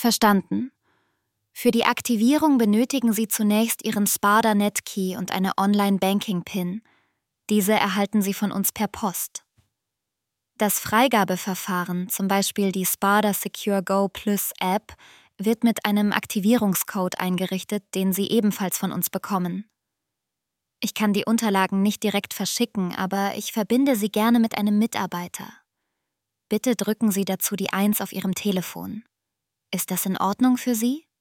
Verstanden. Für die Aktivierung benötigen Sie zunächst Ihren Sparda-Net-Key und eine Online-Banking-PIN. Diese erhalten Sie von uns per Post. Das Freigabeverfahren, zum Beispiel die Sparda Secure Go Plus App, wird mit einem Aktivierungscode eingerichtet, den Sie ebenfalls von uns bekommen. Ich kann die Unterlagen nicht direkt verschicken, aber ich verbinde Sie gerne mit einem Mitarbeiter. Bitte drücken Sie dazu die 1 auf Ihrem Telefon. Ist das in Ordnung für Sie?